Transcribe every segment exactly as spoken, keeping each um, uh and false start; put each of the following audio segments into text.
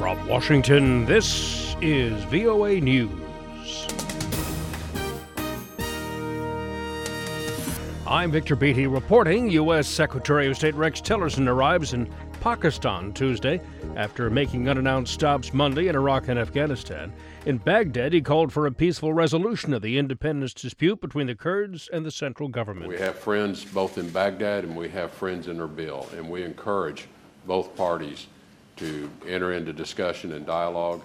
From Washington, this is V O A News. I'm Victor Beatty reporting. U S. Secretary of State Rex Tillerson arrives in Pakistan Tuesday after making unannounced stops Monday in Iraq and Afghanistan. In Baghdad, he called for a peaceful resolution of the independence dispute between the Kurds and the central government. We have friends both in Baghdad and we have friends in Erbil, and we encourage both parties to enter into discussion and dialogue.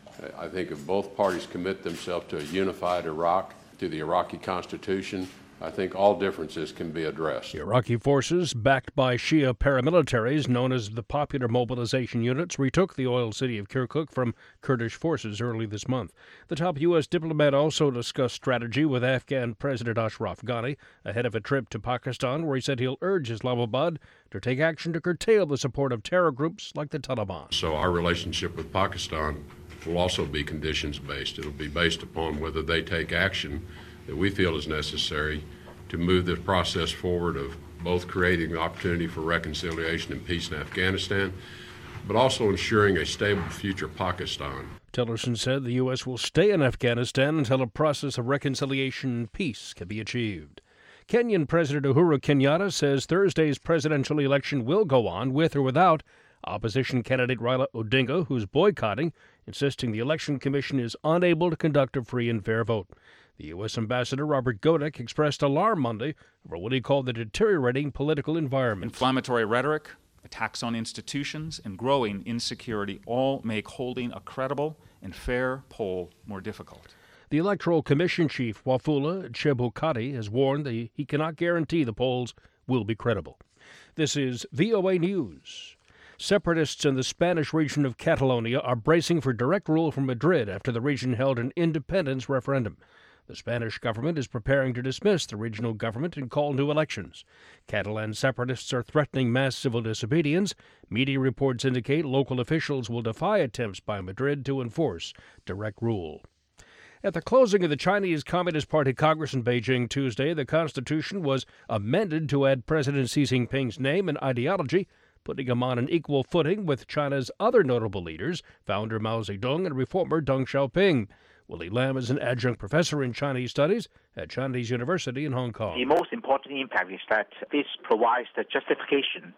I think if both parties commit themselves to a unified Iraq, to the Iraqi Constitution, I think all differences can be addressed. The Iraqi forces, backed by Shia paramilitaries known as the Popular Mobilization Units, retook the oil city of Kirkuk from Kurdish forces early this month. The top U S diplomat also discussed strategy with Afghan President Ashraf Ghani ahead of a trip to Pakistan, where he said he'll urge Islamabad to take action to curtail the support of terror groups like the Taliban. So our relationship with Pakistan will also be conditions-based. It'll be based upon whether they take action that we feel is necessary to move this process forward of both creating the opportunity for reconciliation and peace in Afghanistan, but also ensuring a stable future Pakistan. Tillerson said the U S will stay in Afghanistan until a process of reconciliation and peace can be achieved. Kenyan President Uhuru Kenyatta says Thursday's presidential election will go on with or without opposition candidate Raila Odinga, who's boycotting, insisting the Election Commission is unable to conduct a free and fair vote. The U S. Ambassador Robert Godek expressed alarm Monday over what he called the deteriorating political environment. Inflammatory rhetoric, attacks on institutions, and growing insecurity all make holding a credible and fair poll more difficult. The Electoral Commission chief, Wafula Chebukati, has warned that he cannot guarantee the polls will be credible. This is V O A News. Separatists in the Spanish region of Catalonia are bracing for direct rule from Madrid after the region held an independence referendum. The Spanish government is preparing to dismiss the regional government and call new elections. Catalan separatists are threatening mass civil disobedience. Media reports indicate local officials will defy attempts by Madrid to enforce direct rule. At the closing of the Chinese Communist Party Congress in Beijing Tuesday, the Constitution was amended to add President Xi Jinping's name and ideology, putting him on an equal footing with China's other notable leaders, founder Mao Zedong and reformer Deng Xiaoping. Willie Lam is an adjunct professor in Chinese studies at Chinese University in Hong Kong. The most important impact is that this provides the justification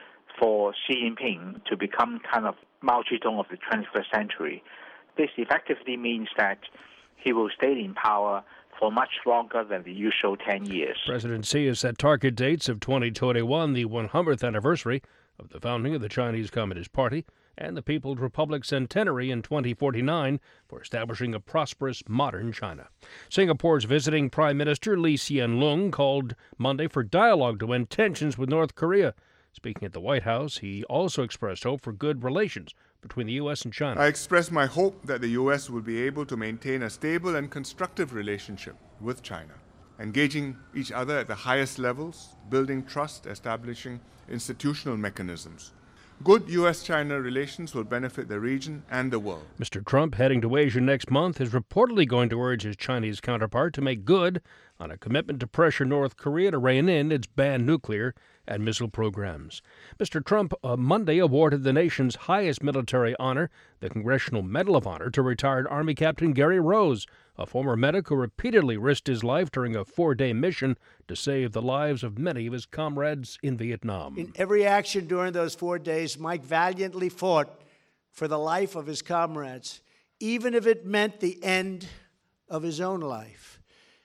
for Xi Jinping to become kind of Mao Zedong of the twenty-first century. This effectively means that he will stay in power for much longer than the usual ten years. President Xi has set target dates of twenty twenty-one, the one hundredth anniversary of the founding of the Chinese Communist Party, and the People's Republic centenary in twenty forty-nine for establishing a prosperous, modern China. Singapore's visiting Prime Minister Lee Hsien Loong called Monday for dialogue to end tensions with North Korea. Speaking at the White House, he also expressed hope for good relations between the U S and China. I express my hope that the U S will be able to maintain a stable and constructive relationship with China, engaging each other at the highest levels, building trust, establishing institutional mechanisms. Good U S China relations will benefit the region and the world. Mister Trump, heading to Asia next month, is reportedly going to urge his Chinese counterpart to make good on a commitment to pressure North Korea to rein in its banned nuclear and missile programs. Mister Trump uh, Monday awarded the nation's highest military honor, the Congressional Medal of Honor, to retired Army Captain Gary Rose, a former medic who repeatedly risked his life during a four-day mission to save the lives of many of his comrades in Vietnam. In every action during those four days, Mike valiantly fought for the life of his comrades, even if it meant the end of his own life.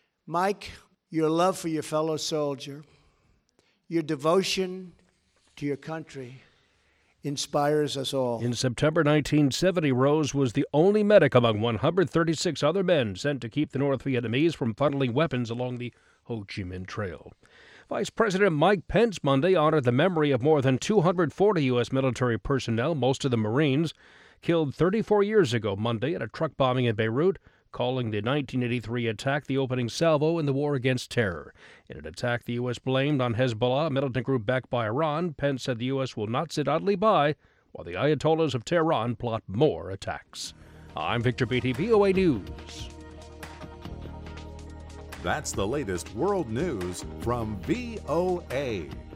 Mike, your love for your fellow soldier, your devotion to your country inspires us all. In September nineteen seventy, Rose was the only medic among one hundred thirty-six other men sent to keep the North Vietnamese from funneling weapons along the Ho Chi Minh Trail. Vice President Mike Pence Monday honored the memory of more than two hundred forty U S military personnel, most of them Marines, killed thirty-four years ago Monday at a truck bombing in Beirut, calling the nineteen eighty-three attack the opening salvo in the war against terror. In an attack the U S blamed on Hezbollah, a militant group backed by Iran, Pence said the U S will not sit idly by while the Ayatollahs of Tehran plot more attacks. I'm Victor Beatty, V O A News. That's the latest world news from V O A.